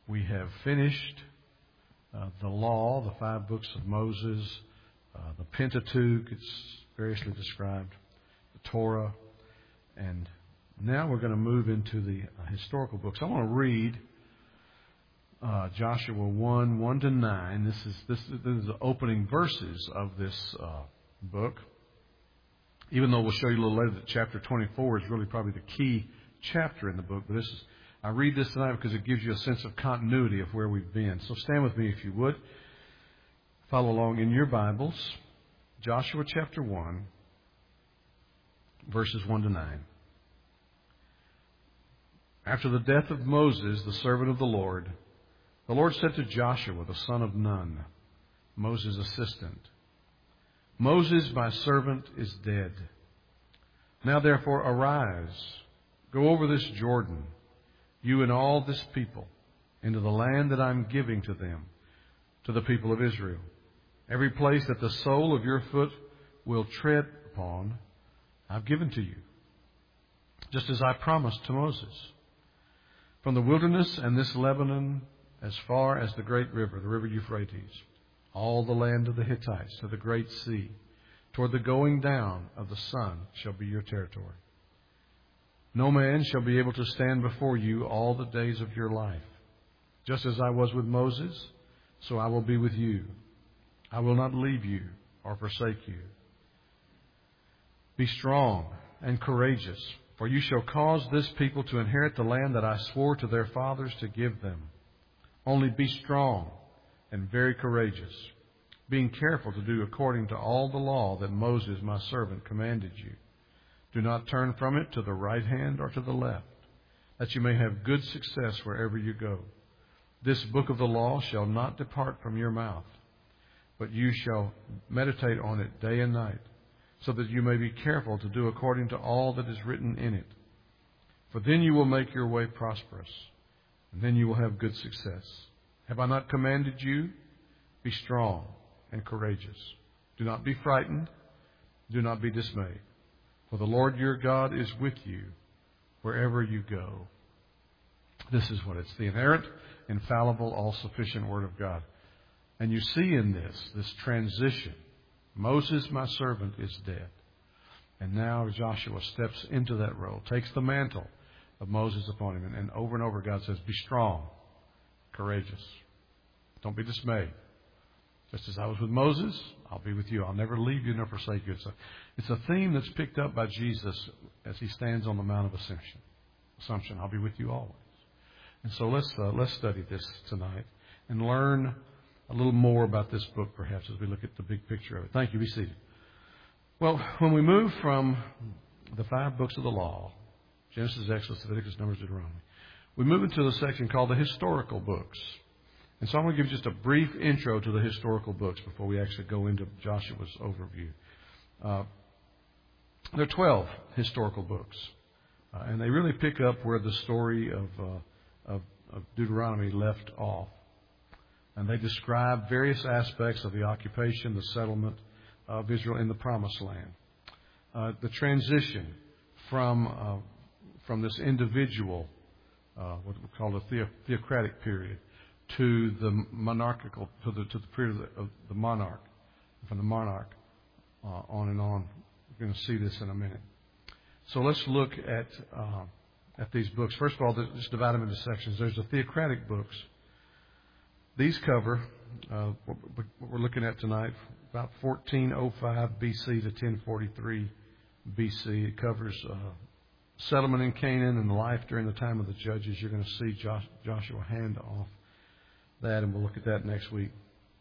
We have finished the law, the 5 books of Moses, the Pentateuch, it's variously described, the Torah, and now we're going to move into the historical books. I want to read Joshua 1 to 9. This is the opening verses of this book. Even though we'll show you a little later that chapter 24 is really probably the key chapter in the book, but I read this tonight because it gives you a sense of continuity of where we've been. So stand with me if you would. Follow along in your Bibles. Joshua chapter 1, verses 1 to 9. After the death of Moses, the servant of the Lord said to Joshua, the son of Nun, Moses' assistant, Moses, my servant, is dead. Now therefore arise, go over this Jordan, you and all this people, into the land that I'm giving to them, to the people of Israel. Every place that the sole of your foot will tread upon, I've given to you, just as I promised to Moses. From the wilderness and this Lebanon, as far as the great river, the river Euphrates, all the land of the Hittites to the great sea, toward the going down of the sun shall be your territory. No man shall be able to stand before you all the days of your life. Just as I was with Moses, so I will be with you. I will not leave you or forsake you. Be strong and courageous, for you shall cause this people to inherit the land that I swore to their fathers to give them. Only be strong and very courageous, being careful to do according to all the law that Moses, my servant, commanded you. Do not turn from it to the right hand or to the left, that you may have good success wherever you go. This book of the law shall not depart from your mouth, but you shall meditate on it day and night, so that you may be careful to do according to all that is written in it. For then you will make your way prosperous, and then you will have good success. Have I not commanded you? Be strong and courageous. Do not be frightened. Do not be dismayed. For the Lord your God is with you wherever you go. This is what it's the inerrant, infallible, all-sufficient Word of God. And you see in this transition, Moses, my servant, is dead. And now Joshua steps into that role, takes the mantle of Moses upon him. And over God says, be strong, courageous. Don't be dismayed. Just as I was with Moses, I'll be with you. I'll never leave you nor forsake you. It's a theme that's picked up by Jesus as he stands on the Mount of Assumption. I'll be with you always. And so let's study this tonight and learn a little more about this book, perhaps, as we look at the big picture of it. Thank you. Be seated. Well, when we move from the 5 books of the law, Genesis, Exodus, Leviticus, Numbers, Deuteronomy, we move into the section called the historical books. And so I'm going to give just a brief intro to the historical books before we actually go into Joshua's overview. There are 12 historical books, and they really pick up where the story of Deuteronomy left off. And they describe various aspects of the occupation, the settlement of Israel in the Promised Land. The transition from this individual, what we call the theocratic period, to the monarchical, to the period of the monarch, from the monarch on and on. We're going to see this in a minute. So let's look at these books. First of all, just divide them into sections. There's the theocratic books. These cover what we're looking at tonight, about 1405 BC to 1043 BC. It covers settlement in Canaan and life during the time of the judges. You're going to see Joshua hand off that, and we'll look at that next week.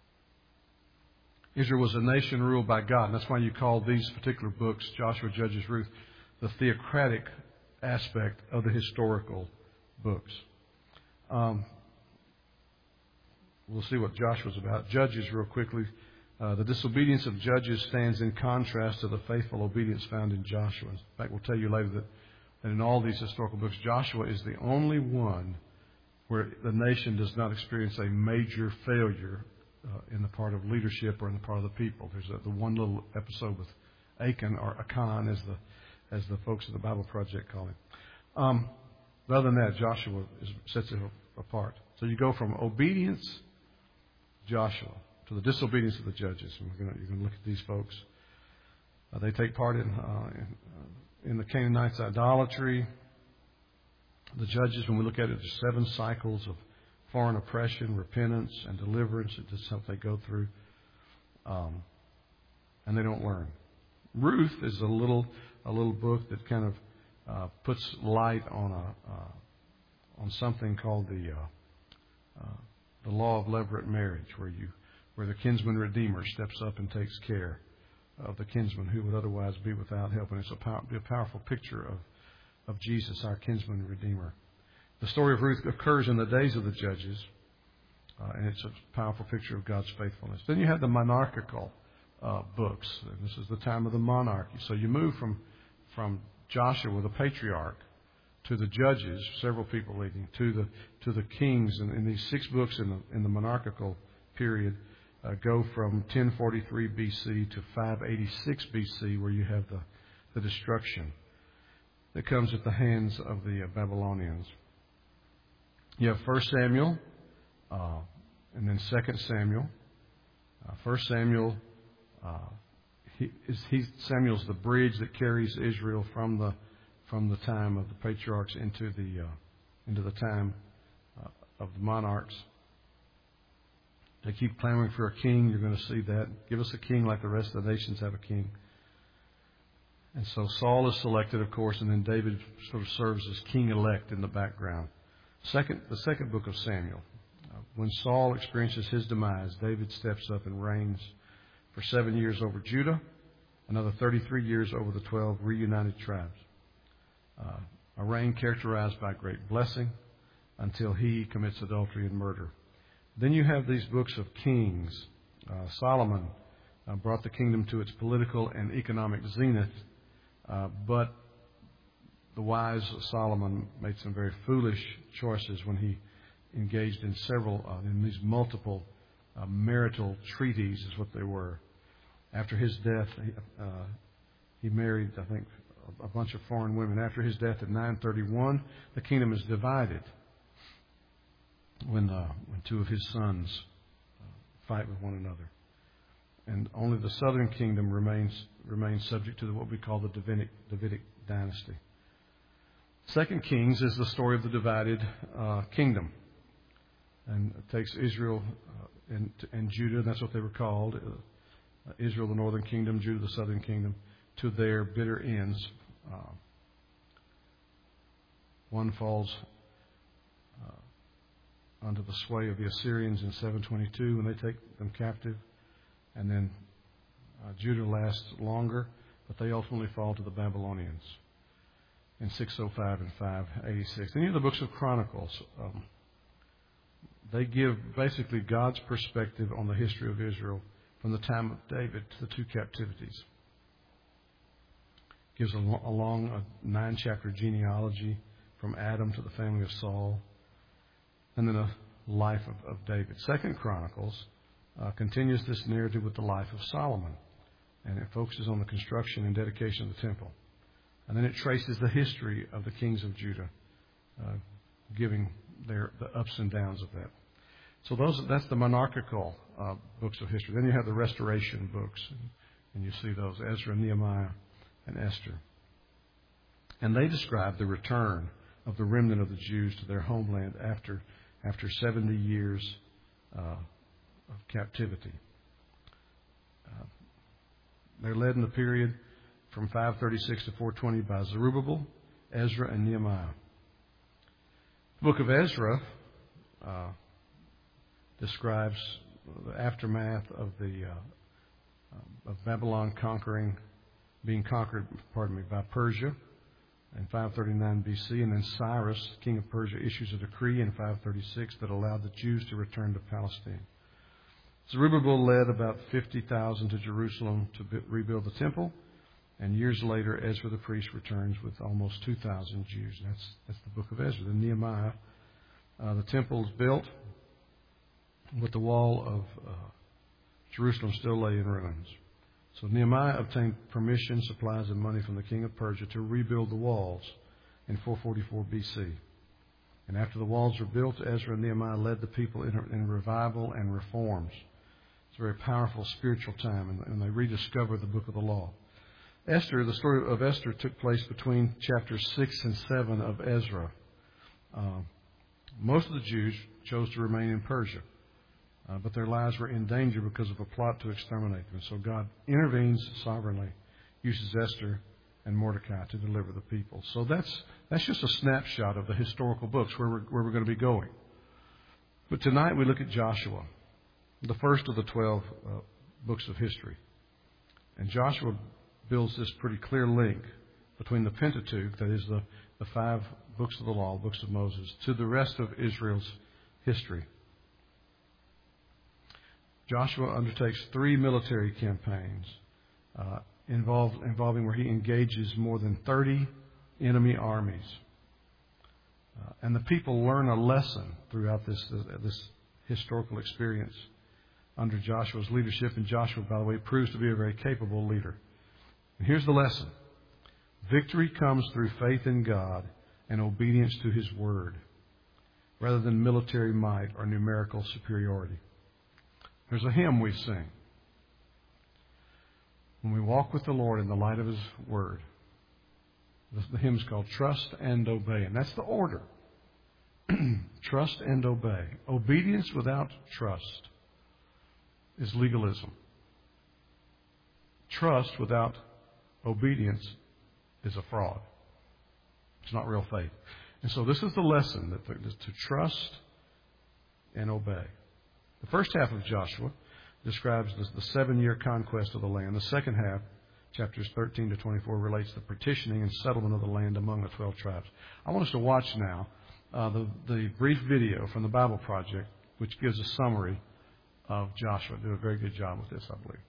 Israel was a nation ruled by God, and that's why you call these particular books, Joshua, Judges, Ruth, the theocratic aspect of the historical books. We'll see what Joshua's about. Judges, real quickly. The disobedience of Judges stands in contrast to the faithful obedience found in Joshua. In fact, we'll tell you later that in all these historical books, Joshua is the only one where the nation does not experience a major failure in the part of leadership or in the part of the people. There's the one little episode with Achan, or Achan, as the folks at the Bible Project call him. Other than that, Joshua sets apart. So you go from obedience, Joshua, to the disobedience of the judges. And you're going to look at these folks. They take part in the Canaanites' idolatry. The judges, when we look at it, there's 7 cycles of foreign oppression, repentance, and deliverance. It's just something they go through. And they don't learn. Ruth is a little book that kind of puts light on something called the law of levirate marriage, where the kinsman redeemer steps up and takes care of the kinsman who would otherwise be without help. And it's a powerful picture of Jesus, our kinsman redeemer. The story of Ruth occurs in the days of the judges, and it's a powerful picture of God's faithfulness. Then you have the monarchical books. And this is the time of the monarchy. So you move from Joshua, the patriarch, to the judges, several people leading, to the kings. And these 6 books in the monarchical period go from 1043 BC to 586 BC, where you have the destruction that comes at the hands of the Babylonians. You have 1 Samuel, and then 2 Samuel. 1 Samuel, Samuel's the bridge that carries Israel from the time of the patriarchs into the time of the monarchs. They keep clamoring for a king. You're going to see that. Give us a king like the rest of the nations have a king. And so Saul is selected, of course, and then David sort of serves as king-elect in the background. The second book of Samuel. When Saul experiences his demise, David steps up and reigns for 7 years over Judah, another 33 years over the 12 reunited tribes. A reign characterized by great blessing until he commits adultery and murder. Then you have these books of kings. Solomon brought the kingdom to its political and economic zenith, but the wise Solomon made some very foolish choices when he engaged in in these multiple marital treaties, is what they were. After his death, he married, I think, a bunch of foreign women. After his death in 931, the kingdom is divided when 2 of his sons fight with one another. And only the southern kingdom remains subject to what we call the Davidic dynasty. 2 Kings is the story of the divided kingdom. And it takes Israel and Judah, that's what they were called, Israel, the northern kingdom, Judah, the southern kingdom, to their bitter ends. One falls under the sway of the Assyrians in 722 when they take them captive. And then Judah lasts longer, but they ultimately fall to the Babylonians in 605 and 586. And you have the books of Chronicles. They give basically God's perspective on the history of Israel from the time of David to the 2 captivities. Gives a long 9-chapter genealogy from Adam to the family of Saul, and then a life of David. 2 Chronicles continues this narrative with the life of Solomon, and it focuses on the construction and dedication of the temple. And then it traces the history of the kings of Judah, giving the ups and downs of that. So that's the monarchical books of history. Then you have the restoration books, and you see those, Ezra, Nehemiah, and Esther. And they describe the return of the remnant of the Jews to their homeland after 70 years of captivity. They're led in the period from 536 to 420 by Zerubbabel, Ezra, and Nehemiah. The book of Ezra describes the aftermath of Babylon being conquered by Persia in 539 BC, and then Cyrus, king of Persia, issues a decree in 536 that allowed the Jews to return to Palestine. Zerubbabel led about 50,000 to Jerusalem to rebuild the temple, and years later, Ezra the priest returns with almost 2,000 Jews. That's the book of Ezra. Then Nehemiah, the temple is built, but the wall of Jerusalem still lay in ruins. So Nehemiah obtained permission, supplies, and money from the king of Persia to rebuild the walls in 444 BC. And after the walls were built, Ezra and Nehemiah led the people in revival and reforms. It's a very powerful spiritual time, and they rediscovered the book of the law. Esther, the story of Esther took place between chapters 6 and 7 of Ezra. Most of the Jews chose to remain in Persia, but their lives were in danger because of a plot to exterminate them. So God intervenes sovereignly, uses Esther and Mordecai to deliver the people. So that's just a snapshot of the historical books where we're going to be going. But tonight we look at Joshua, the first of the 12 books of history. And Joshua builds this pretty clear link between the Pentateuch, that is the 5 books of the law, books of Moses, to the rest of Israel's history. Joshua undertakes 3 military campaigns involving where he engages more than 30 enemy armies. And the people learn a lesson throughout this historical experience under Joshua's leadership. And Joshua, by the way, proves to be a very capable leader. And here's the lesson. Victory comes through faith in God and obedience to His Word, rather than military might or numerical superiority. There's a hymn we sing when we walk with the Lord in the light of His Word. The hymn is called Trust and Obey, and that's the order. Trust and obey. Obedience without trust is legalism. Trust without obedience is a fraud. It's not real faith. And so this is the lesson, to trust and obey. The first half of Joshua describes the 7-year conquest of the land. The second half, chapters 13 to 24, relates the partitioning and settlement of the land among the 12 tribes. I want us to watch now the brief video from the Bible Project, which gives a summary of Joshua. Do a very good job with this, I believe.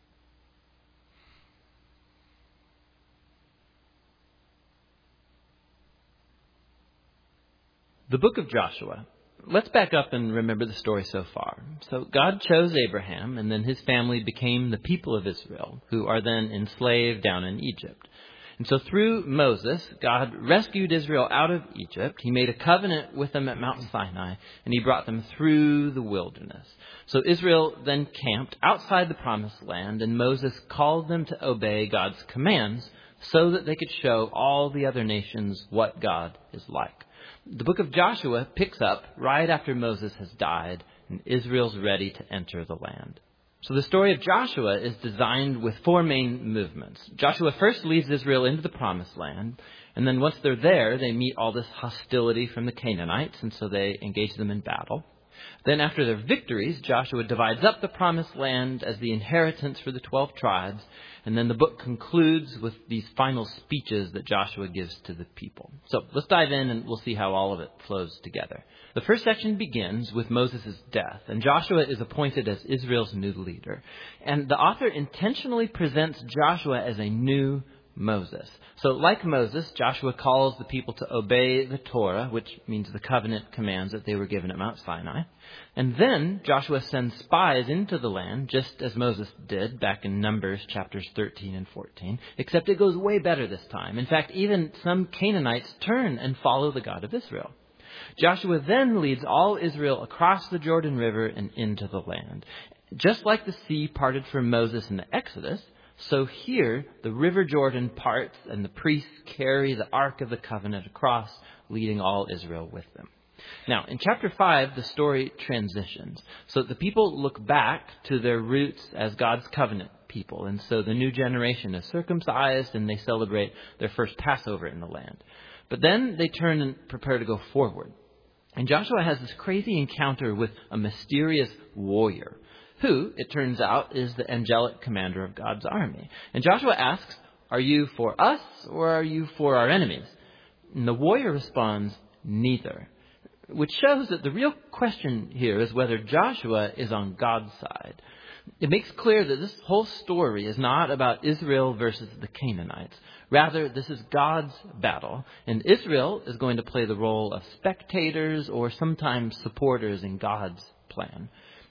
The book of Joshua. Let's back up and remember the story so far. So God chose Abraham, and then his family became the people of Israel, who are then enslaved down in Egypt. And so through Moses, God rescued Israel out of Egypt. He made a covenant with them at Mount Sinai, and He brought them through the wilderness. So Israel then camped outside the promised land, and Moses called them to obey God's commands so that they could show all the other nations what God is like. The book of Joshua picks up right after Moses has died and Israel's ready to enter the land. So the story of Joshua is designed with 4 main movements. Joshua first leads Israel into the promised land, and then once they're there, they meet all this hostility from the Canaanites, and so they engage them in battle. Then after their victories, Joshua divides up the promised land as the inheritance for the 12 tribes. And then the book concludes with these final speeches that Joshua gives to the people. So let's dive in and we'll see how all of it flows together. The first section begins with Moses' death, and Joshua is appointed as Israel's new leader. And the author intentionally presents Joshua as a new Moses. So like Moses, Joshua calls the people to obey the Torah, which means the covenant commands that they were given at Mount Sinai. And then Joshua sends spies into the land, just as Moses did back in Numbers chapters 13 and 14, except it goes way better this time. In fact, even some Canaanites turn and follow the God of Israel. Joshua then leads all Israel across the Jordan River and into the land. Just like the sea parted for Moses in the Exodus, so here the river Jordan parts and the priests carry the Ark of the Covenant across, leading all Israel with them. Now, in chapter 5, the story transitions. So the people look back to their roots as God's covenant people. And so the new generation is circumcised and they celebrate their first Passover in the land. But then they turn and prepare to go forward. And Joshua has this crazy encounter with a mysterious warrior, who, it turns out, is the angelic commander of God's army. And Joshua asks, "Are you for us or are you for our enemies?" And the warrior responds, "Neither," which shows that the real question here is whether Joshua is on God's side. It makes clear that this whole story is not about Israel versus the Canaanites. Rather, this is God's battle, and Israel is going to play the role of spectators or sometimes supporters in God's plan.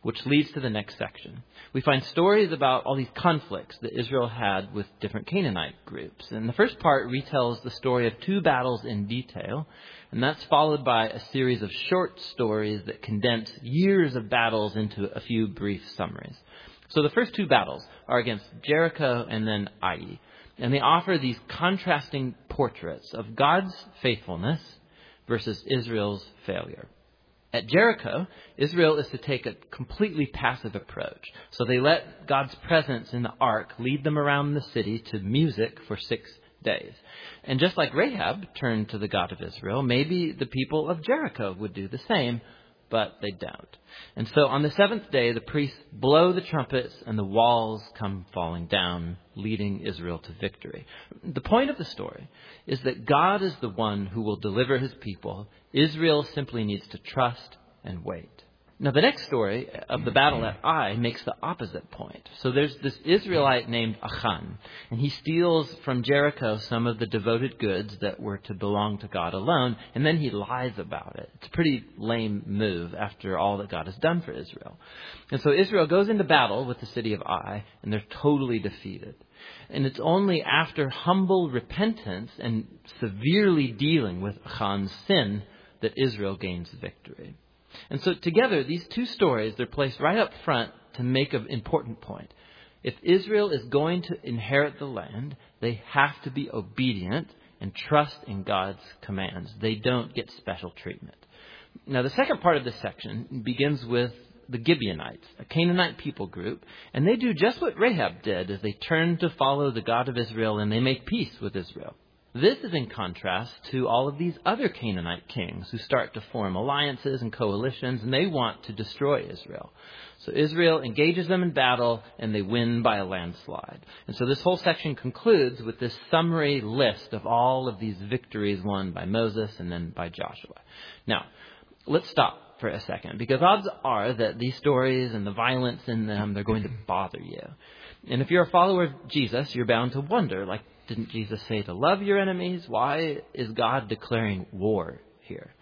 which leads to the next section. We find stories about all these conflicts that Israel had with different Canaanite groups. And the first part retells the story of 2 battles in detail, and that's followed by a series of short stories that condense years of battles into a few brief summaries. So the first 2 battles are against Jericho and then Ai, and they offer these contrasting portraits of God's faithfulness versus Israel's failure. At Jericho, Israel is to take a completely passive approach. So they let God's presence in the ark lead them around the city to music for 6 days. And just like Rahab turned to the God of Israel, maybe the people of Jericho would do the same, but they don't. And so on the 7th day, the priests blow the trumpets and the walls come falling down, leading Israel to victory. The point of the story is that God is the one who will deliver his people. Israel simply needs to trust and wait. Now, the next story of the battle at Ai makes the opposite point. So there's this Israelite named Achan, and he steals from Jericho some of the devoted goods that were to belong to God alone, and then he lies about it. It's a pretty lame move after all that God has done for Israel. And so Israel goes into battle with the city of Ai, and they're totally defeated. And it's only after humble repentance and severely dealing with Achan's sin that Israel gains victory. And so together, these 2 stories, they're placed right up front to make an important point. If Israel is going to inherit the land, they have to be obedient and trust in God's commands. They don't get special treatment. Now, the second part of this section begins with the Gibeonites, a Canaanite people group, and they do just what Rahab did as they turn to follow the God of Israel and they make peace with Israel. This is in contrast to all of these other Canaanite kings who start to form alliances and coalitions, and they want to destroy Israel. So Israel engages them in battle, and they win by a landslide. And so this whole section concludes with this summary list of all of these victories won by Moses and then by Joshua. Now, let's stop for a second, because odds are that these stories and the violence in them, they're going to bother you. And if you're a follower of Jesus, you're bound to wonder, like, didn't Jesus say to love your enemies? Why is God declaring war here?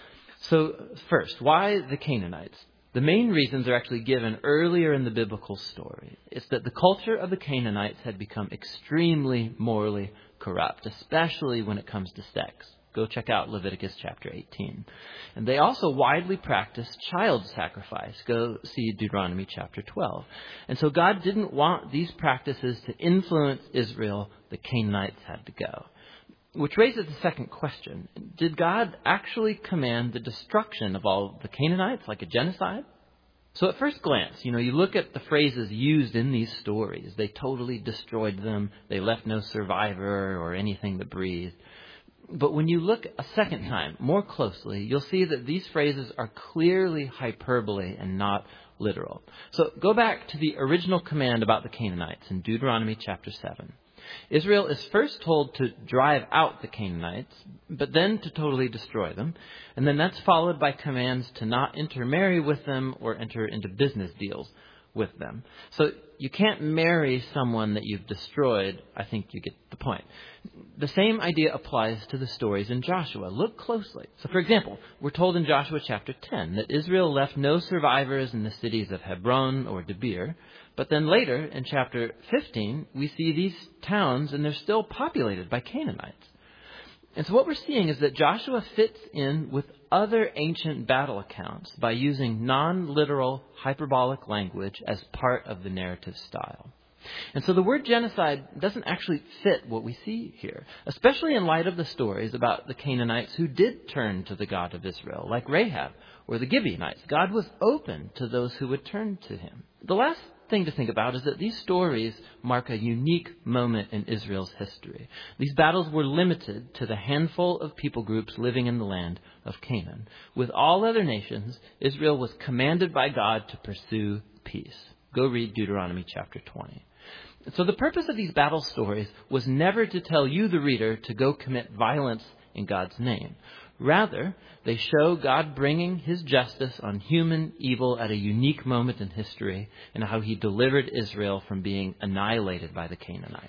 So first, why the Canaanites? The main reasons are actually given earlier in the biblical story. It's that the culture of the Canaanites had become extremely morally corrupt, especially when it comes to sex. Go check out Leviticus chapter 18. And they also widely practiced child sacrifice. Go see Deuteronomy chapter 12. And so God didn't want these practices to influence Israel. The Canaanites had to go. Which raises the second question. Did God actually command the destruction of all the Canaanites, like a genocide? So at first glance, you look at the phrases used in these stories. They totally destroyed them. They left no survivor or anything that breathed. But when you look a second time, more closely, you'll see that these phrases are clearly hyperbole and not literal. So go back to the original command about the Canaanites in Deuteronomy chapter 7. Israel is first told to drive out the Canaanites, but then to totally destroy them. And then that's followed by commands to not intermarry with them or enter into business deals with them. So you can't marry someone that you've destroyed. I think you get the point. The same idea applies to the stories in Joshua. Look closely. So, for example, we're told in Joshua chapter 10 that Israel left no survivors in the cities of Hebron or Debir. But then later, in chapter 15, we see these towns, and they're still populated by Canaanites. And so what we're seeing is that Joshua fits in with other ancient battle accounts by using non-literal hyperbolic language as part of the narrative style. And so the word genocide doesn't actually fit what we see here, especially in light of the stories about the Canaanites who did turn to the God of Israel, like Rahab or the Gibeonites. God was open to those who would turn to him. The last thing to think about is that these stories mark a unique moment in Israel's history. These battles were limited to the handful of people groups living in the land of Canaan. With all other nations, Israel was commanded by God to pursue peace. Go read Deuteronomy chapter 20. So the purpose of these battle stories was never to tell you, the reader, to go commit violence in God's name. Rather, they show God bringing his justice on human evil at a unique moment in history and how he delivered Israel from being annihilated by the Canaanites.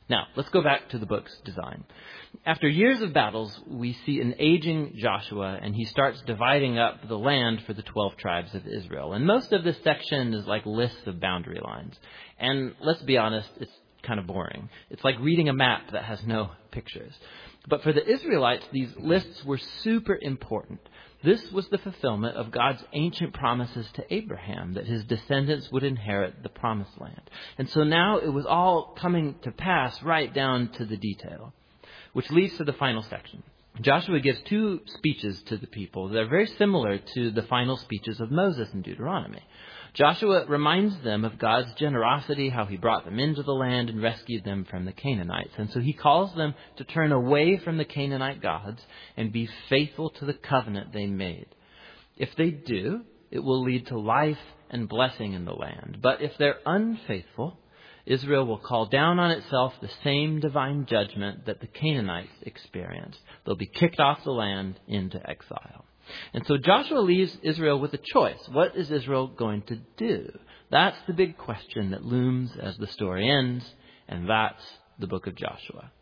Now, let's go back to the book's design. After years of battles, we see an aging Joshua, and he starts dividing up the land for the 12 tribes of Israel. And most of this section is like lists of boundary lines. And let's be honest, it's kind of boring. It's like reading a map that has no pictures. But for the Israelites, these lists were super important. This was the fulfillment of God's ancient promises to Abraham, that his descendants would inherit the promised land. And so now it was all coming to pass right down to the detail, which leads to the final section. Joshua gives 2 speeches to the people that are very similar to the final speeches of Moses in Deuteronomy. Joshua reminds them of God's generosity, how he brought them into the land and rescued them from the Canaanites. And so he calls them to turn away from the Canaanite gods and be faithful to the covenant they made. If they do, it will lead to life and blessing in the land. But if they're unfaithful, Israel will call down on itself the same divine judgment that the Canaanites experienced. They'll be kicked off the land into exile. And so Joshua leaves Israel with a choice. What is Israel going to do? That's the big question that looms as the story ends, and that's the book of Joshua.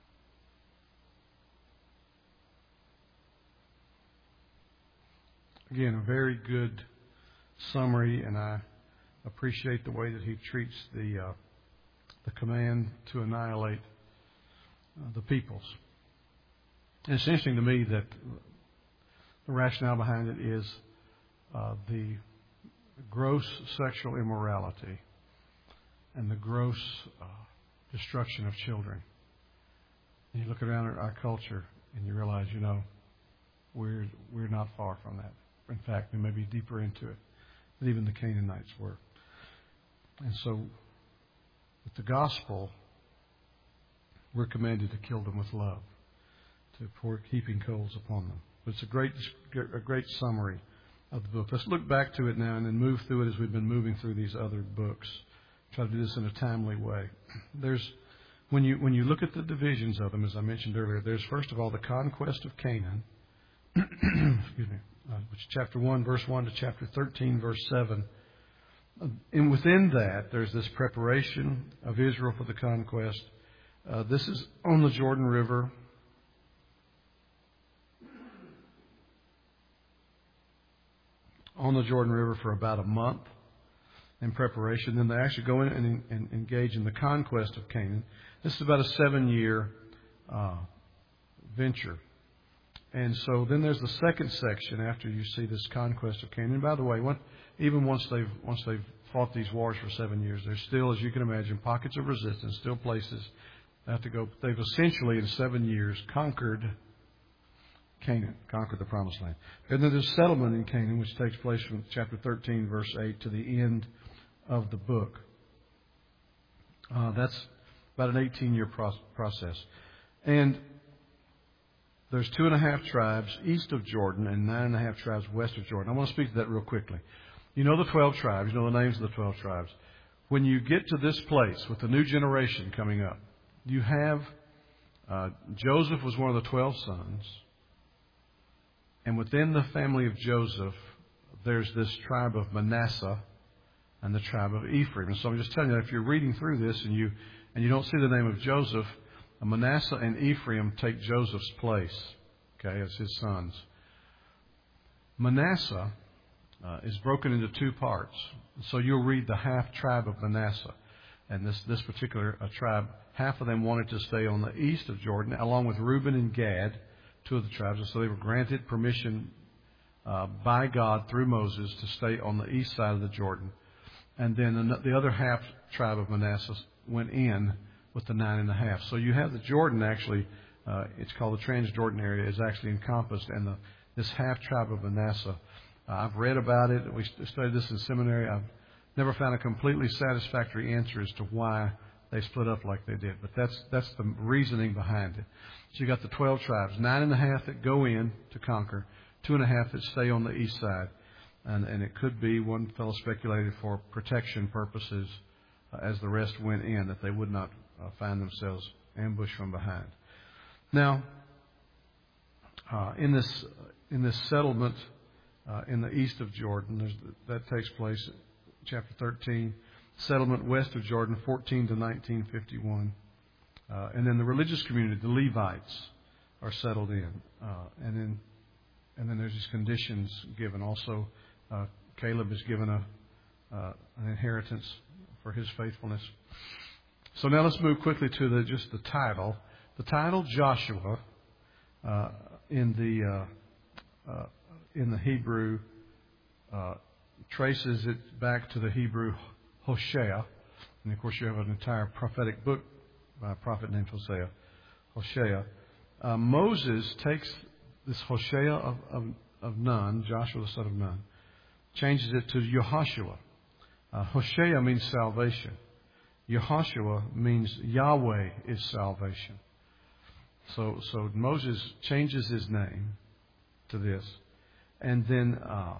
Again, a very good summary, and I appreciate the way that he treats the command to annihilate the peoples. And it's interesting to me that the rationale behind it is the gross sexual immorality and the gross destruction of children. And you look around at our culture and you realize, we're not far from that. In fact, we may be deeper into it than even the Canaanites were. And so, with the gospel, we're commanded to kill them with love, to pour heaping coals upon them. But it's a great summary of the book. Let's look back to it now and then move through it as we've been moving through these other books. Try to do this in a timely way. When you look at the divisions of them, as I mentioned earlier, there's first of all the conquest of Canaan, excuse me, which is chapter 1, verse 1 to chapter 13, verse 7. And within that, there's this preparation of Israel for the conquest. This is on the Jordan River. On the Jordan River for about a month in preparation. Then they actually go in and engage in the conquest of Canaan. This is about a 7-year venture. And so then there's the second section after you see this conquest of Canaan. And by the way, even once they've fought these wars for 7 years, there's still, as you can imagine, pockets of resistance, still places they have to go. They've essentially in 7 years conquered Canaan, conquered the promised land. And then there's settlement in Canaan, which takes place from chapter 13, verse 8 to the end of the book. That's about an 18-year process. And there's 2.5 tribes east of Jordan and 9.5 tribes west of Jordan. I want to speak to that real quickly. You know the 12 tribes. You know the names of the 12 tribes. When you get to this place with the new generation coming up, you have Joseph was one of the 12 sons. And within the family of Joseph, there's this tribe of Manasseh and the tribe of Ephraim. And so I'm just telling you that if you're reading through this and you don't see the name of Joseph, Manasseh and Ephraim take Joseph's place, okay, as his sons. Manasseh is broken into 2 parts. So you'll read the half tribe of Manasseh. And this particular tribe, half of them wanted to stay on the east of Jordan, along with Reuben and Gad, 2 of the tribes. And so they were granted permission by God through Moses to stay on the east side of the Jordan. And then the other half tribe of Manasseh went in with the 9.5. So you have the Jordan actually, it's called the Transjordan area, is actually encompassed. And this half tribe of Manasseh, I've read about it. We studied this in seminary. I've never found a completely satisfactory answer as to why they split up like they did. But that's the reasoning behind it. So you got the 12 tribes, 9.5 that go in to conquer, 2.5 that stay on the east side. And it could be, one fellow speculated, for protection purposes as the rest went in, that they would not find themselves ambushed from behind. Now, in this settlement in the east of Jordan, that takes place chapter 13. Settlement west of Jordan, 14 to 1951. And then the religious community, the Levites, are settled in. And then there's these conditions given. Also, Caleb is given an inheritance for his faithfulness. So now let's move quickly to just the title. The title Joshua in the Hebrew traces it back to the Hebrew Hosea, and of course you have an entire prophetic book by a prophet named Hosea. Moses takes this Hosea of Nun, Joshua the son of Nun, changes it to Yehoshua. Hosea means salvation. Yehoshua means Yahweh is salvation. So Moses changes his name to this. And then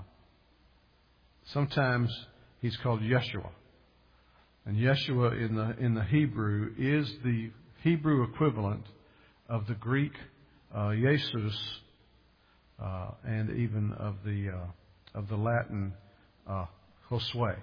sometimes he's called Yeshua. And Yeshua in the Hebrew is the Hebrew equivalent of the Greek Jesus and even of the Latin Josue.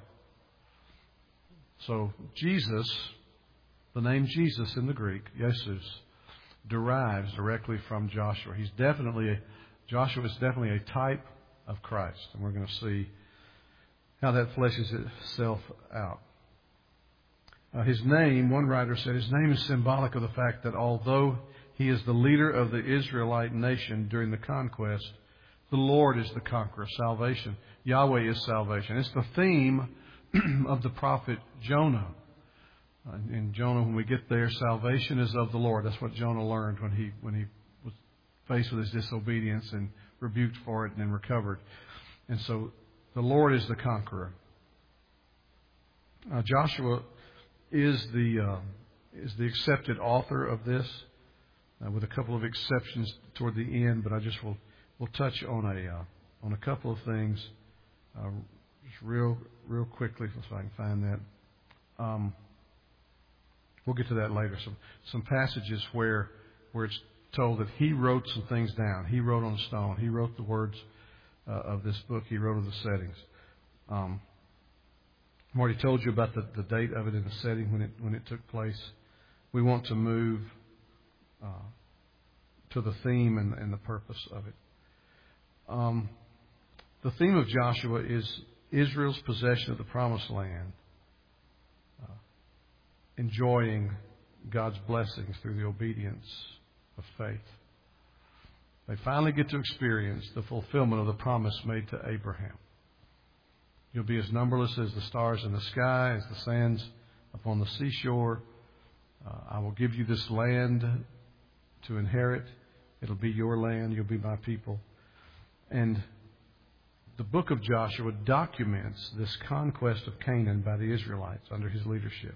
So Jesus, the name Jesus in the Greek, Jesus, derives directly from Joshua. Joshua is definitely a type of Christ, and we're going to see how that fleshes itself out. His name, one writer said, his name is symbolic of the fact that although he is the leader of the Israelite nation during the conquest, the Lord is the conqueror, salvation. Yahweh is salvation. It's the theme of the prophet Jonah. In Jonah, when we get there, salvation is of the Lord. That's what Jonah learned when he was faced with his disobedience and rebuked for it and then recovered. And so the Lord is the conqueror. Joshua is the accepted author of this, with a couple of exceptions toward the end. But I just will touch on a couple of things just real quickly, so I can find that. We'll get to that later. Some passages where it's told that he wrote some things down. He wrote on stone. He wrote the words of this book. He wrote of the settings. I've already told you about the date of it and the setting when it took place. We want to move to the theme and the purpose of it. The theme of Joshua is Israel's possession of the Promised Land, enjoying God's blessings through the obedience of faith. They finally get to experience the fulfillment of the promise made to Abraham. You'll be as numberless as the stars in the sky, as the sands upon the seashore. I will give you this land to inherit. It'll be your land. You'll be my people. And the book of Joshua documents this conquest of Canaan by the Israelites under his leadership.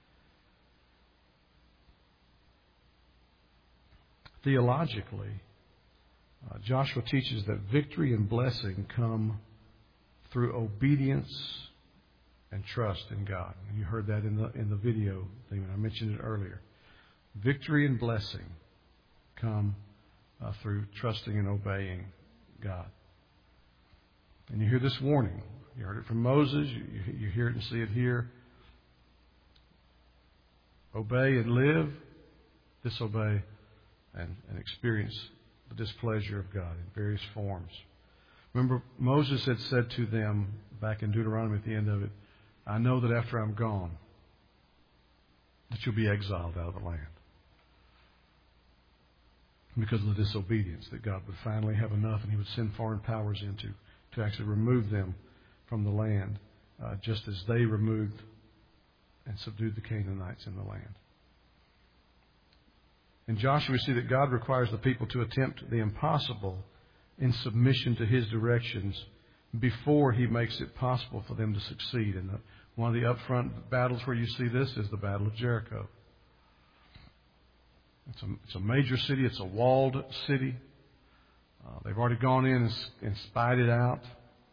Theologically, Joshua teaches that victory and blessing come through obedience and trust in God. And you heard that in the video thing, and I mentioned it earlier. Victory and blessing come through trusting and obeying God. And you hear this warning. You heard it from Moses. You hear it and see it here. Obey and live. Disobey and experience the displeasure of God in various forms. Remember, Moses had said to them back in Deuteronomy at the end of it, I know that after I'm gone, that you'll be exiled out of the land. Because of the disobedience, that God would finally have enough and he would send foreign powers in to actually remove them from the land, just as they removed and subdued the Canaanites in the land. In Joshua, we see that God requires the people to attempt the impossible in submission to his directions before he makes it possible for them to succeed. And one of the upfront battles where you see this is the Battle of Jericho. It's a major city. It's a walled city. They've already gone in and spied it out.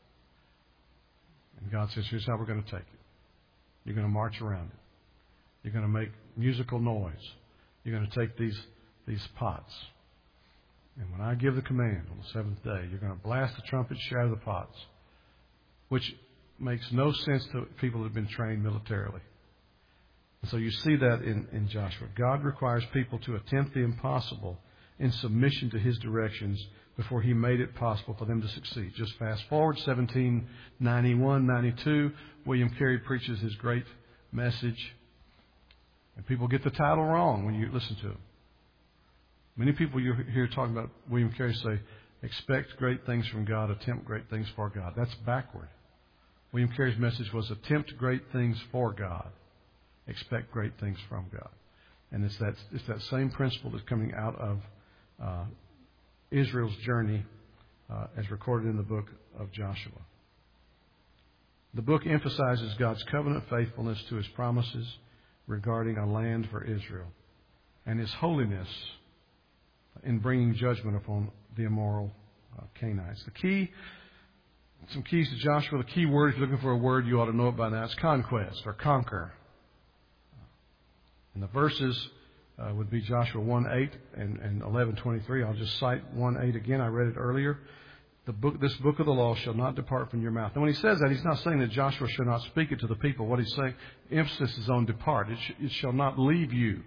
And God says, here's how we're going to take it. You're going to march around it. You're going to make musical noise. You're going to take these pots. And when I give the command on the seventh day, you're going to blast the trumpet, shatter the pots, which makes no sense to people that have been trained militarily. And so you see that in Joshua. God requires people to attempt the impossible in submission to His directions before He made it possible for them to succeed. Just fast forward, 1791-92, William Carey preaches his great message. And people get the title wrong when you listen to him. Many people you hear talking about William Carey say, expect great things from God, attempt great things for God. That's backward. William Carey's message was attempt great things for God, expect great things from God. And it's that same principle that's coming out of Israel's journey as recorded in the book of Joshua. The book emphasizes God's covenant faithfulness to His promises regarding a land for Israel and His holiness in bringing judgment upon the immoral Canaanites. Some keys to Joshua. The key word, if you're looking for a word, you ought to know it by now. It's conquest or conquer. And the verses would be Joshua 1:8 and 11:23. I'll just cite 1:8 again. I read it earlier. This book of the law shall not depart from your mouth. And when he says that, he's not saying that Joshua should not speak it to the people. What he's saying, emphasis is on depart. It shall not leave you.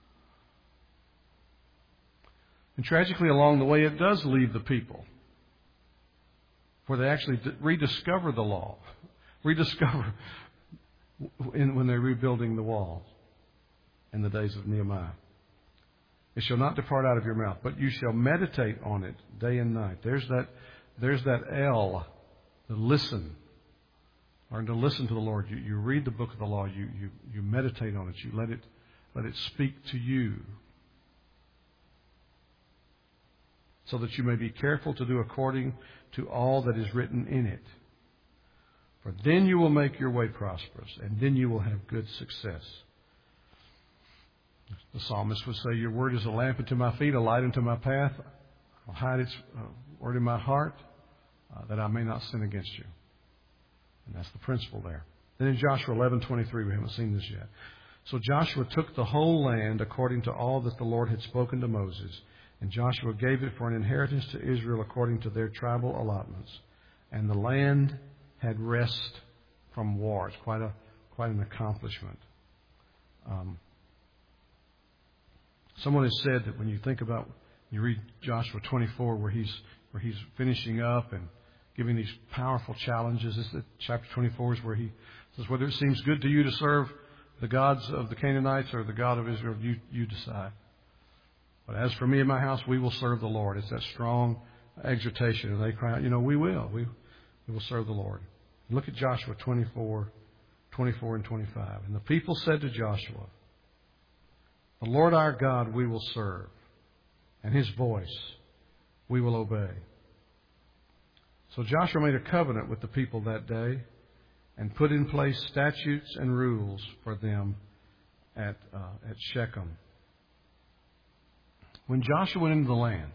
And tragically, along the way, it does leave the people, where they actually rediscover the law, rediscover when they're rebuilding the walls in the days of Nehemiah. It shall not depart out of your mouth, but you shall meditate on it day and night. There's that L, the listen. Learn to listen to the Lord. You read the book of the law. You meditate on it. You let it speak to you, so that you may be careful to do according to all that is written in it. For then you will make your way prosperous, and then you will have good success. The psalmist would say, your word is a lamp unto my feet, a light unto my path. I'll hide its word in my heart, that I may not sin against you. And that's the principle there. Then in Joshua 11:23, we haven't seen this yet. So Joshua took the whole land according to all that the Lord had spoken to Moses. And Joshua gave it for an inheritance to Israel according to their tribal allotments. And the land had rest from war. It's quite an accomplishment. Someone has said that when you think about, you read Joshua 24, where he's finishing up and giving these powerful challenges. Chapter 24 is where he says, whether it seems good to you to serve the gods of the Canaanites or the God of Israel, you decide. But as for me and my house, we will serve the Lord. It's that strong exhortation. And they cry out, we will. We will serve the Lord. Look at Joshua 24 and 25. And the people said to Joshua, the Lord our God we will serve, and His voice we will obey. So Joshua made a covenant with the people that day and put in place statutes and rules for them at Shechem. When Joshua went into the land,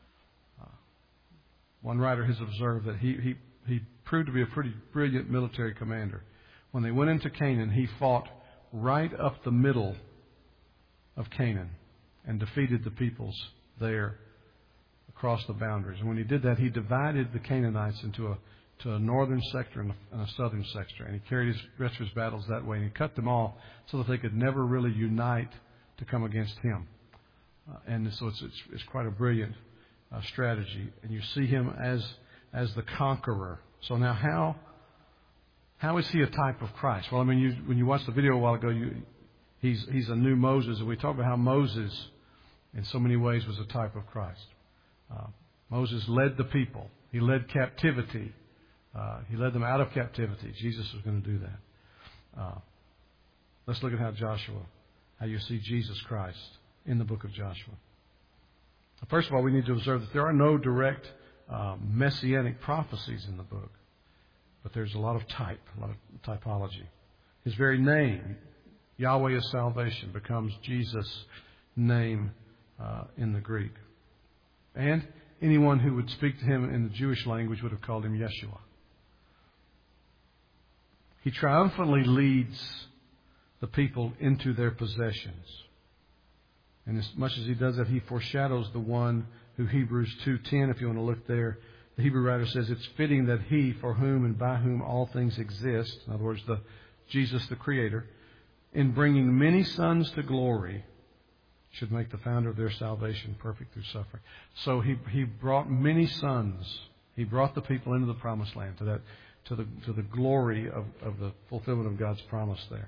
one writer has observed that he proved to be a pretty brilliant military commander. When they went into Canaan, he fought right up the middle of Canaan and defeated the peoples there across the boundaries. And when he did that, he divided the Canaanites into a northern sector and a southern sector. And he carried the rest of his battles that way. And he cut them off so that they could never really unite to come against him. And so it's quite a brilliant strategy. And you see him as the conqueror. So now how is he a type of Christ? Well, when you watched the video a while ago, he's a new Moses. And we talked about how Moses, in so many ways, was a type of Christ. Moses led the people. He led captivity. He led them out of captivity. Jesus was going to do that. Let's look at how you see Jesus Christ in the book of Joshua. First of all, we need to observe that there are no direct messianic prophecies in the book, but there's a lot of typology. His very name, Yahweh is salvation, becomes Jesus' name in the Greek. And anyone who would speak to him in the Jewish language would have called him Yeshua. He triumphantly leads the people into their possessions. And as much as he does that, he foreshadows the one who Hebrews 2:10, if you want to look there, the Hebrew writer says it's fitting that he, for whom and by whom all things exist, in other words, Jesus the Creator, in bringing many sons to glory, should make the founder of their salvation perfect through suffering. So he brought many sons. He brought the people into the promised land, to the glory of the fulfillment of God's promise there.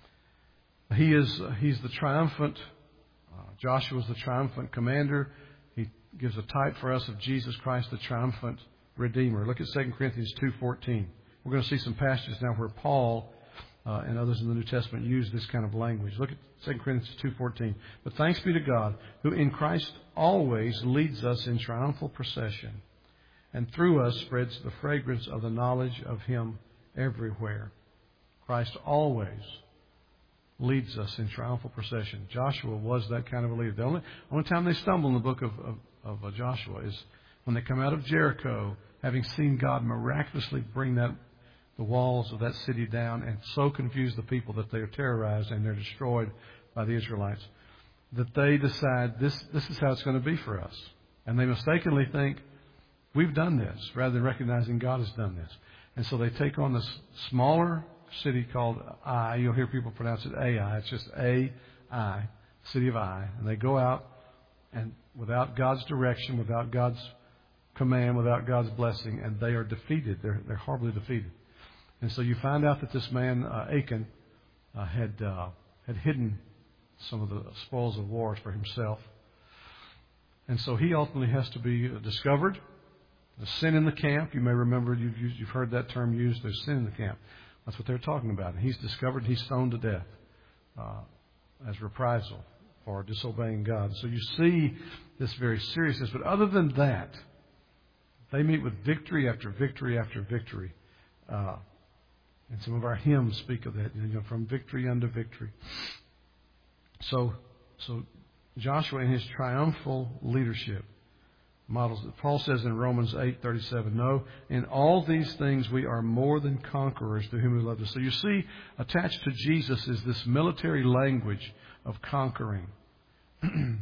He's the triumphant. Joshua's the triumphant commander. He gives a type for us of Jesus Christ, the triumphant Redeemer. Look at 2 Corinthians 2:14. We're going to see some passages now where Paul and others in the New Testament use this kind of language. Look at 2 Corinthians 2:14. But thanks be to God, who in Christ always leads us in triumphal procession, and through us spreads the fragrance of the knowledge of Him everywhere. Christ always leads us in triumphal procession. Joshua was that kind of a leader. The only time they stumble in the book of Joshua is when they come out of Jericho, having seen God miraculously bring the walls of that city down and so confuse the people that they are terrorized and they're destroyed by the Israelites, that they decide this is how it's going to be for us. And they mistakenly think, we've done this, rather than recognizing God has done this. And so they take on this smaller city called Ai. You'll hear people pronounce it Ai. It's just Ai, city of Ai. And they go out, and without God's direction, without God's command, without God's blessing, and they are defeated. They're horribly defeated. And so you find out that this man, Achan, had hidden some of the spoils of wars for himself. And so he ultimately has to be discovered. The sin in the camp, you may remember, you've heard that term used, there's sin in the camp. That's what they're talking about. And he's discovered, he's stoned to death as reprisal for disobeying God. So you see this very seriousness. But other than that, they meet with victory after victory after victory. And some of our hymns speak of that, from victory unto victory. So Joshua in his triumphal leadership models it. Paul says in Romans 8:37, no, in all these things we are more than conquerors through whom He loved us. So you see, attached to Jesus is this military language of conquering. You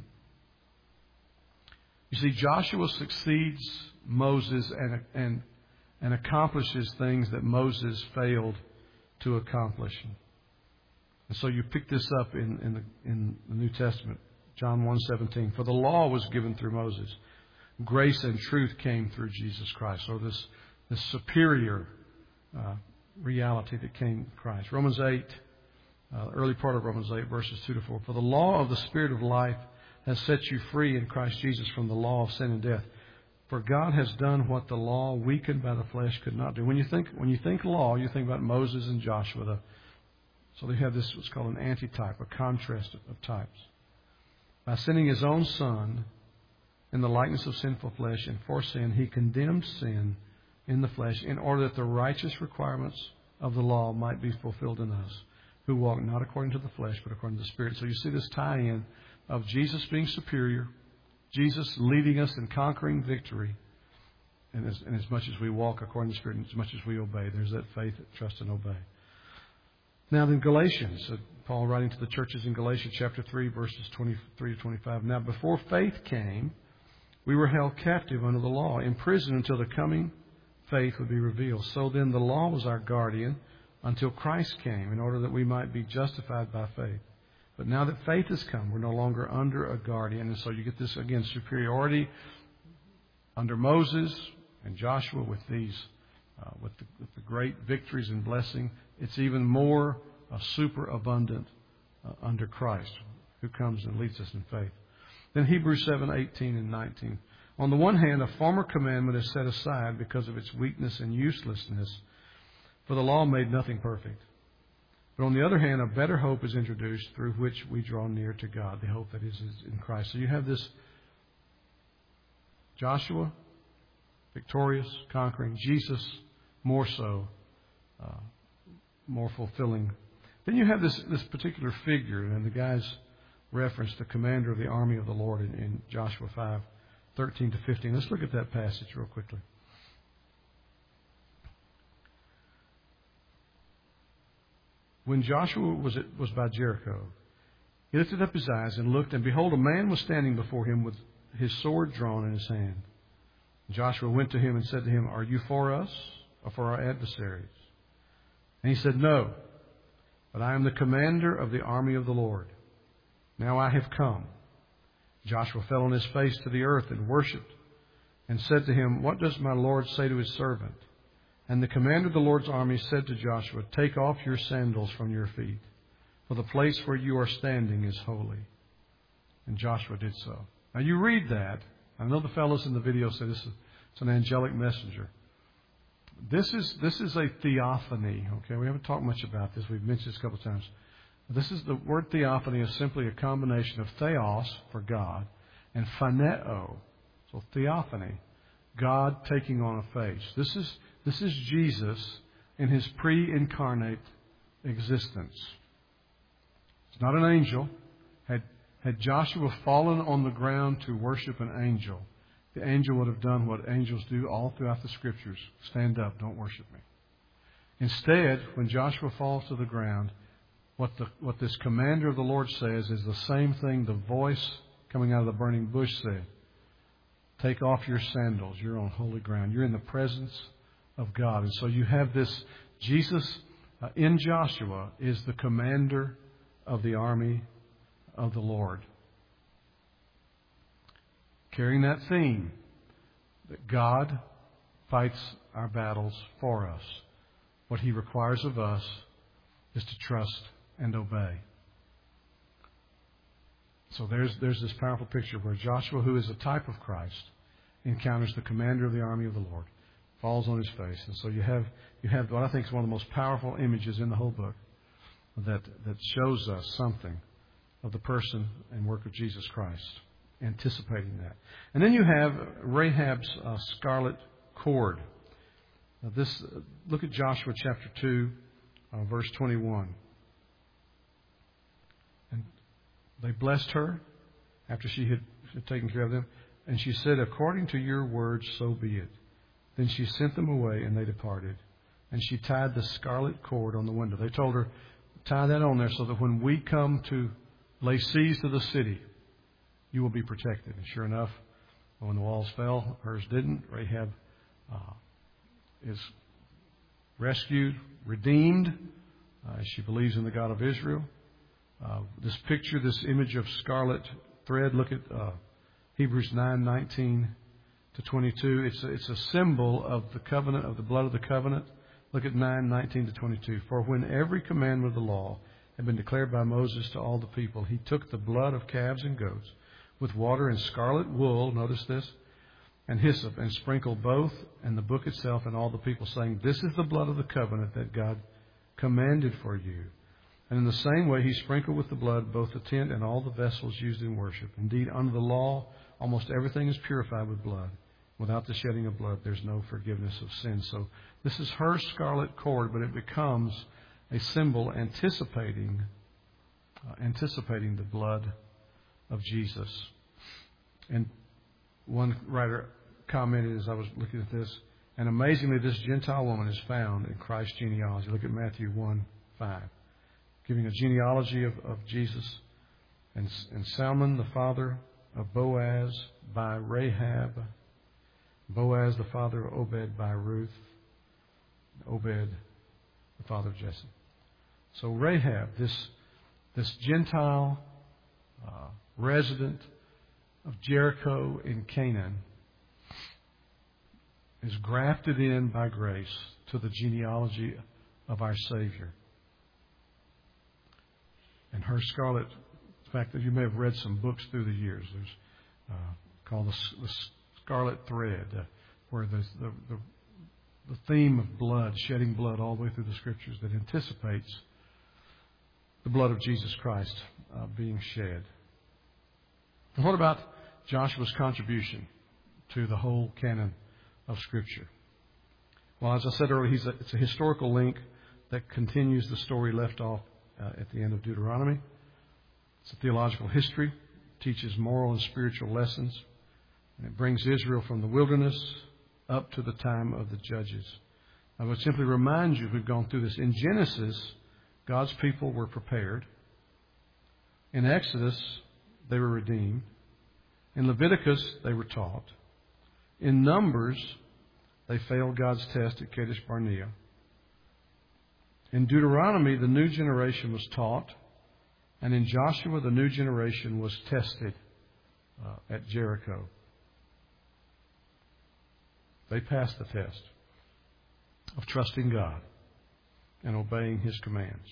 see, Joshua succeeds Moses and accomplishes things that Moses failed to accomplish. And so you pick this up in the New Testament, John 1:17. For the law was given through Moses. Grace and truth came through Jesus Christ. So this superior reality that came in Christ. Romans 8, early part of Romans 8, verses 2-4. For the law of the Spirit of life has set you free in Christ Jesus from the law of sin and death. For God has done what the law, weakened by the flesh, could not do. When you think law, you think about Moses and Joshua. So they have this what's called an antitype, a contrast of types. By sending His own Son in the likeness of sinful flesh, and for sin, He condemned sin in the flesh in order that the righteous requirements of the law might be fulfilled in us, who walk not according to the flesh, but according to the Spirit. So you see this tie-in of Jesus being superior, Jesus leading us in conquering victory, and as much as we walk according to the Spirit, and as much as we obey, there's that faith, trust, and obey. Now then, Galatians, Paul writing to the churches in Galatia chapter 3, verses 23-25. Now before faith came, we were held captive under the law, imprisoned until the coming faith would be revealed. So then the law was our guardian until Christ came, in order that we might be justified by faith. But now that faith has come, we're no longer under a guardian. And so you get this, again, superiority under Moses and Joshua with these, with the great victories and blessing. It's even more superabundant under Christ, who comes and leads us in faith. Then Hebrews 7:18 and 19. On the one hand, a former commandment is set aside because of its weakness and uselessness, for the law made nothing perfect. But on the other hand, a better hope is introduced through which we draw near to God, the hope that is in Christ. So you have this Joshua, victorious, conquering, Jesus, more so, more fulfilling. Then you have this particular figure, and the guy's referenced the commander of the army of the Lord in Joshua 5:13-15. Let's look at that passage real quickly. When Joshua was by Jericho, he lifted up his eyes and looked, and behold, a man was standing before him with his sword drawn in his hand. Joshua went to him and said to him, Are you for us or for our adversaries? And he said, No, but I am the commander of the army of the Lord. Now I have come." Joshua fell on his face to the earth and worshipped, and said to him, "What does my Lord say to his servant?" And the commander of the Lord's army said to Joshua, "Take off your sandals from your feet, for the place where you are standing is holy." And Joshua did so. Now you read that. I know the fellows in the video said it's an angelic messenger. This is a theophany. Okay, we haven't talked much about this. We've mentioned this a couple of times. The word theophany is simply a combination of theos for God and phaneo. So theophany, God taking on a face. This is Jesus in his pre-incarnate existence. It's not an angel. Had Joshua fallen on the ground to worship an angel, the angel would have done what angels do all throughout the Scriptures. Stand up, don't worship me. Instead, when Joshua falls to the ground, what this commander of the Lord says is the same thing the voice coming out of the burning bush said. Take off your sandals. You're on holy ground. You're in the presence of God. And so you have this Jesus in Joshua is the commander of the army of the Lord. Carrying that theme that God fights our battles for us. What he requires of us is to trust and obey. So there's this powerful picture where Joshua, who is a type of Christ, encounters the commander of the army of the Lord, falls on his face. And so you have what I think is one of the most powerful images in the whole book that shows us something of the person and work of Jesus Christ, anticipating that. And then you have Rahab's scarlet cord. Look at Joshua chapter 2, verse 21. And they blessed her after she had taken care of them. And she said, "According to your word, so be it." Then she sent them away, and they departed. And she tied the scarlet cord on the window. They told her, tie that on there so that when we come to lay siege to the city, you will be protected. And sure enough, when the walls fell, hers didn't. Rahab is rescued, redeemed. She believes in the God of Israel. This picture, this image of scarlet thread, look at Hebrews 9:19 to 22. It's a symbol of the covenant, of the blood of the covenant. Look at 9:19 to 22. For when every commandment of the law had been declared by Moses to all the people, he took the blood of calves and goats with water and scarlet wool, notice this, and hyssop, and sprinkled both and the book itself and all the people, saying, "This is the blood of the covenant that God commanded for you." And in the same way he sprinkled with the blood both the tent and all the vessels used in worship. Indeed, under the law, almost everything is purified with blood. Without the shedding of blood, there's no forgiveness of sin. So this is her scarlet cord, but it becomes a symbol anticipating the blood of Jesus. And one writer commented as I was looking at this, and amazingly, this Gentile woman is found in Christ's genealogy. Look at Matthew 1:5, giving a genealogy of Jesus. And Salmon, the father of Boaz by Rahab. Boaz, the father of Obed by Ruth. Obed, the father of Jesse. So Rahab, this Gentile resident of Jericho in Canaan, is grafted in by grace to the genealogy of our Savior. And her scarlet, in fact, you may have read some books through the years. There's called the Scarlet Thread, where the theme of blood, shedding blood all the way through the Scriptures that anticipates the blood of Jesus Christ being shed. And what about Joshua's contribution to the whole canon of Scripture? Well, as I said earlier, it's a historical link that continues the story left off at the end of Deuteronomy. It's a theological history, teaches moral and spiritual lessons, and it brings Israel from the wilderness up to the time of the judges. I would simply remind you, we've gone through this. In Genesis, God's people were prepared. In Exodus, they were redeemed. In Leviticus, they were taught. In Numbers, they failed God's test at Kadesh Barnea. In Deuteronomy, the new generation was taught, and in Joshua, the new generation was tested at Jericho. They passed the test of trusting God and obeying His commands.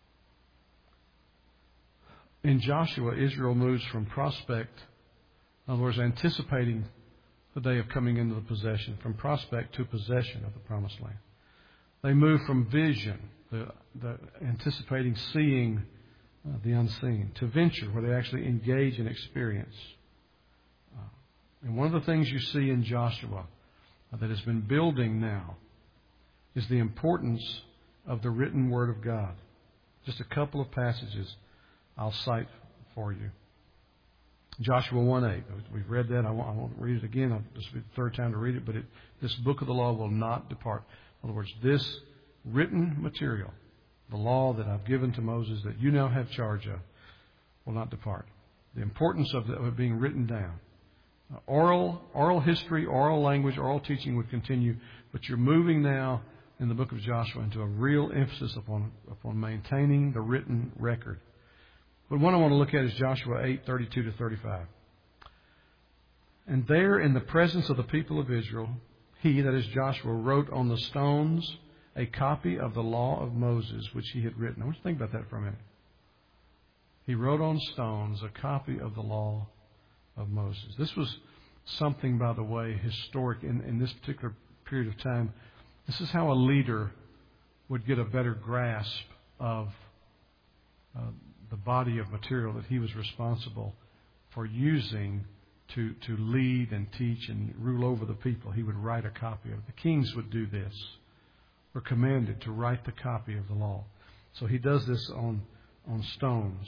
In Joshua, Israel moves from prospect, in other words, anticipating the day of coming into the possession, from prospect to possession of the promised land. They move from vision, the anticipating seeing the unseen, to venture, where they actually engage and experience. And one of the things you see in Joshua that has been building now is the importance of the written Word of God. Just a couple of passages I'll cite for you. Joshua 1:8. We've read that. I won't read it again. This will be the third time to read it. But this book of the law will not depart. In other words, this written material, the law that I've given to Moses that you now have charge of, will not depart. The importance of it being written down. Oral history, oral language, oral teaching would continue, but you're moving now in the book of Joshua into a real emphasis upon maintaining the written record. But one I want to look at is Joshua 8:32 to 35. And there, in the presence of the people of Israel, he, that is Joshua, wrote on the stones a copy of the law of Moses, which he had written. I want you to think about that for a minute. He wrote on stones a copy of the law of Moses. This was something, by the way, historic in this particular period of time. This is how a leader would get a better grasp of the body of material that he was responsible for using to lead and teach and rule over the people. He would write a copy of it. The kings would do this. Were commanded to write the copy of the law. So he does this on stones.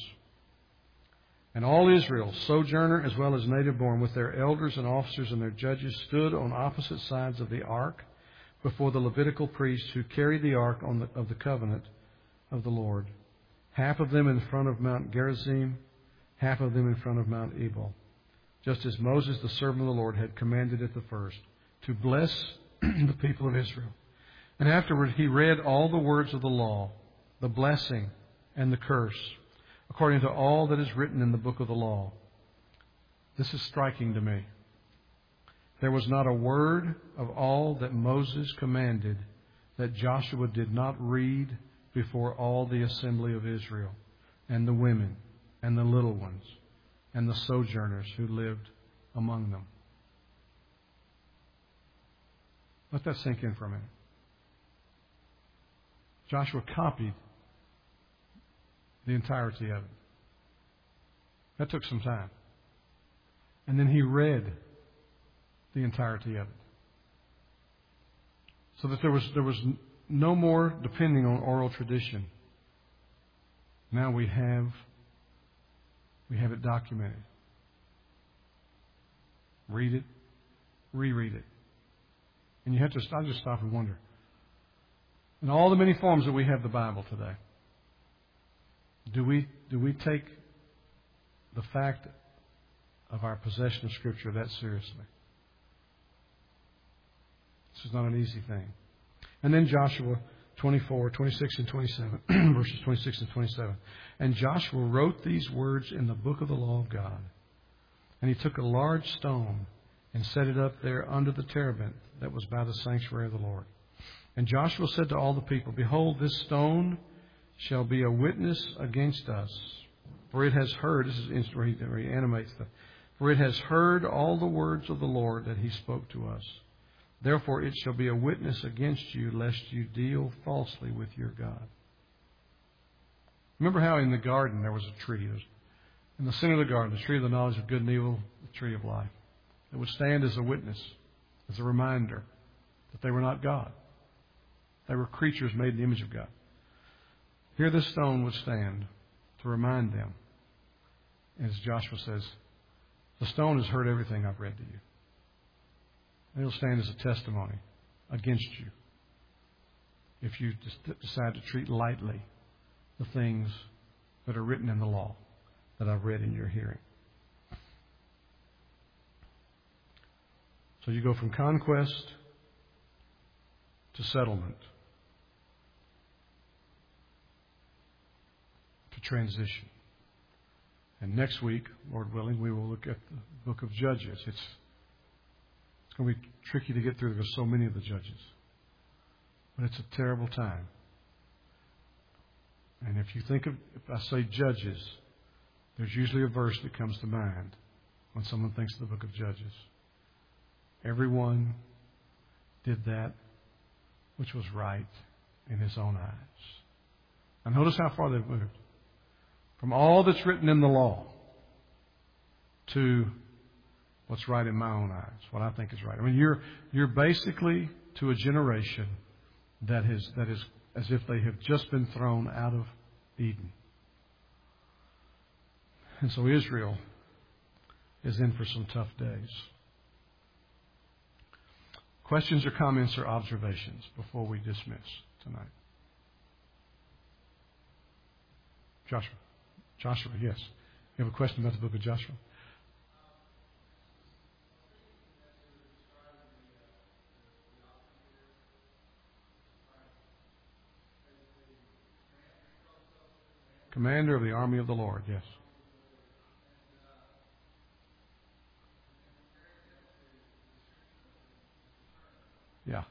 And all Israel, sojourner as well as native born, with their elders and officers and their judges, stood on opposite sides of the ark before the Levitical priests who carried the ark of the covenant of the Lord. Half of them in front of Mount Gerizim, half of them in front of Mount Ebal, just as Moses, the servant of the Lord, had commanded at the first, to bless the people of Israel. And afterward he read all the words of the law, the blessing and the curse, according to all that is written in the book of the law. This is striking to me. There was not a word of all that Moses commanded that Joshua did not read before all the assembly of Israel, and the women, and the little ones, and the sojourners who lived among them. Let that sink in for a minute. Joshua copied the entirety of it. That took some time. And then he read the entirety of it. So that there was no more depending on oral tradition. Now we have it documented. Read it, reread it. And you have to I just stop and wonder. In all the many forms that we have the Bible today, do we take the fact of our possession of Scripture that seriously? This is not an easy thing. And then Joshua 24, 26 and 27, verses 26 and 27. And Joshua wrote these words in the book of the law of God. And he took a large stone and set it up there under the terebinth that was by the sanctuary of the Lord. And Joshua said to all the people, Behold, this stone shall be a witness against us. For it has heard, this is where he animates them. For it has heard all the words of the Lord that he spoke to us. Therefore it shall be a witness against you, lest you deal falsely with your God. Remember how in the garden there was a tree. In the center of the garden, the tree of the knowledge of good and evil, the tree of life. It would stand as a witness, as a reminder that they were not God. They were creatures made in the image of God. Here this stone would stand to remind them. As Joshua says, the stone has heard everything I've read to you. And it'll stand as a testimony against you if you decide to treat lightly the things that are written in the law that I've read in your hearing. So you go from conquest to settlement. transition. And next week, Lord willing, we will look at the book of Judges. It's going to be tricky to get through. There's so many of the Judges. But it's a terrible time. And if I say Judges, there's usually a verse that comes to mind when someone thinks of the book of Judges. Everyone did that which was right in his own eyes. And notice how far they've moved. From all that's written in the law to what's right in my own eyes, what I think is right. I mean, you're basically to a generation that is as if they have just been thrown out of Eden. And so Israel is in for some tough days. Questions or comments or observations before we dismiss tonight? Joshua, yes. You have a question about the book of Joshua? Commander of the army of the Lord, yes. Yeah.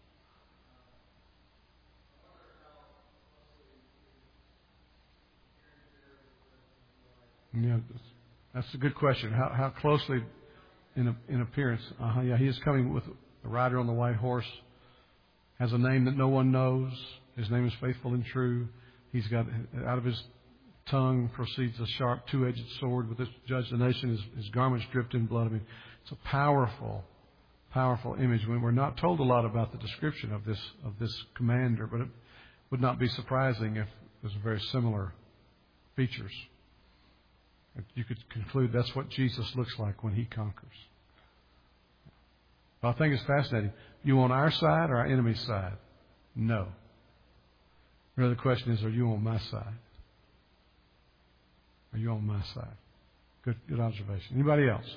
Yeah, that's a good question. How closely in appearance? Yeah, he is coming with a rider on the white horse. Has a name that no one knows. His name is Faithful and True. He's got, out of his tongue proceeds a sharp two-edged sword with which to judge the nation. His garments dripped in blood. I mean, it's a powerful image. We're not told a lot about the description of this commander, but it would not be surprising if there's very similar features. You could conclude that's what Jesus looks like when he conquers. But I think it's fascinating. You on our side or our enemy's side? No. Really, the question is, are you on my side? Are you on my side? Good observation. Anybody else?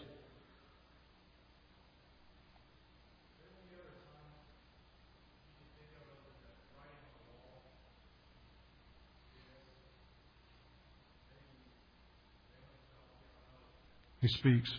He speaks.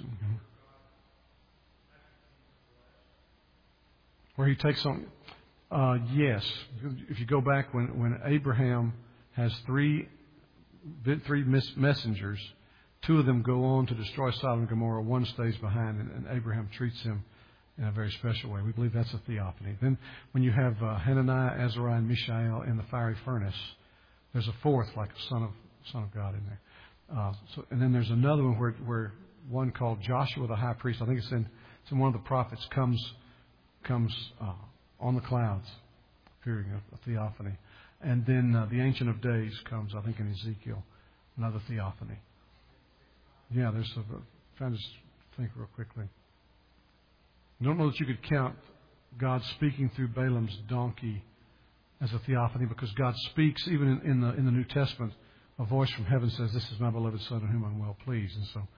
Where he takes on... yes. If you go back when Abraham has three messengers, two of them go on to destroy Sodom and Gomorrah. One stays behind, and Abraham treats him in a very special way. We believe that's a theophany. Then when you have Hananiah, Azariah, and Mishael in the fiery furnace, there's a fourth, like a son of God in there. And then there's another one where one called Joshua the high priest, I think it's in one of the prophets, comes on the clouds, appearing a theophany. And then the Ancient of Days comes, I think in Ezekiel, another theophany. Yeah, trying to think real quickly. I don't know that you could count God speaking through Balaam's donkey as a theophany, because God speaks, even in the New Testament, a voice from heaven says, "This is my beloved Son in whom I'm well pleased." And so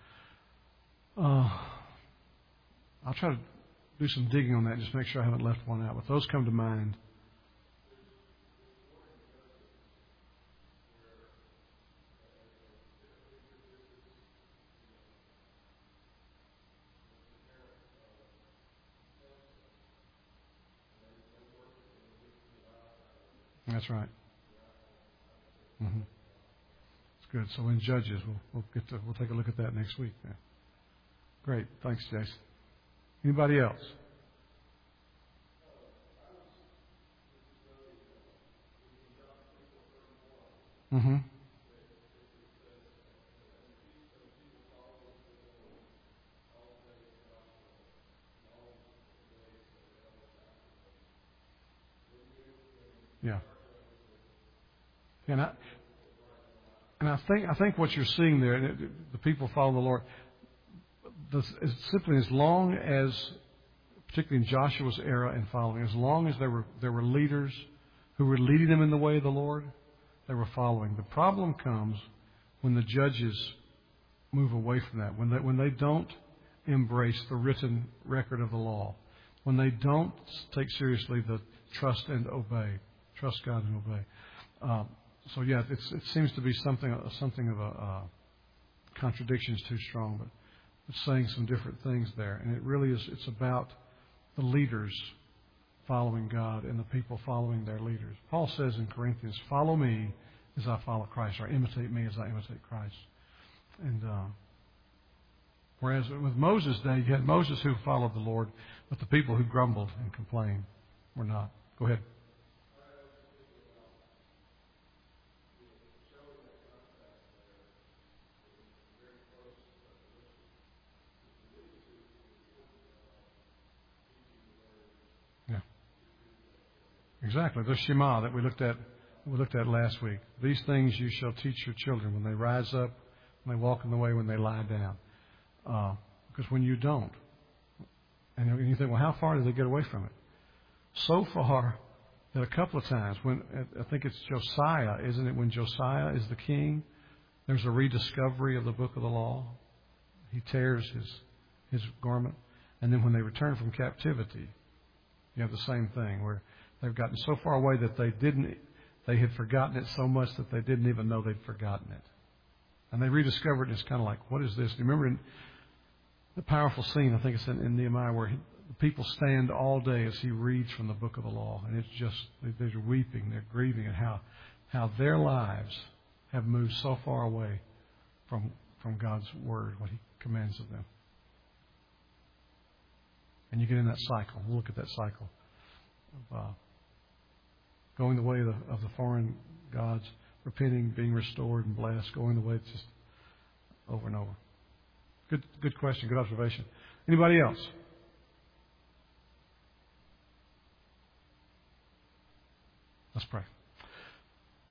I'll try to do some digging on that, just make sure I haven't left one out. But those come to mind. That's right. Mm-hmm. That's good. So in Judges, we'll take a look at that next week. Yeah. Great. Thanks, Jason. Anybody else? Mm-hmm. Yeah. And I think what you're seeing there, the people follow the Lord. Simply as long as, particularly in Joshua's era and following, as long as there were leaders who were leading them in the way of the Lord, they were following. The problem comes when the judges move away from that, when they don't embrace the written record of the law, when they don't take seriously the trust God and obey. So yeah, it seems to be something of a contradiction is too strong, but it's saying some different things there. And it really is, it's about the leaders following God and the people following their leaders. Paul says in Corinthians, follow me as I follow Christ, or imitate me as I imitate Christ. And whereas with Moses' day, you had Moses who followed the Lord, but the people who grumbled and complained were not. Go ahead. Yeah. Exactly. The Shema that we looked at last week. These things you shall teach your children when they rise up, when they walk in the way, when they lie down. Because when you don't, and you think, well, how far did they get away from it? So far that a couple of times, when I think it's Josiah, isn't it? When Josiah is the king, there's a rediscovery of the book of the law. He tears his garment, and then when they return from captivity, you have the same thing where they've gotten so far away that they had forgotten it so much that they didn't even know they'd forgotten it. And they rediscovered it, and it's kind of like, what is this? Do you remember in the powerful scene, I think it's in Nehemiah, where the people stand all day as he reads from the book of the law. And it's just, they're weeping, they're grieving at how their lives have moved so far away from God's word, what he commands of them. And you get in that cycle. We'll look at that cycle of going the way of the foreign gods, repenting, being restored and blessed, going the way just over and over. Good question, good observation. Anybody else? Let's pray.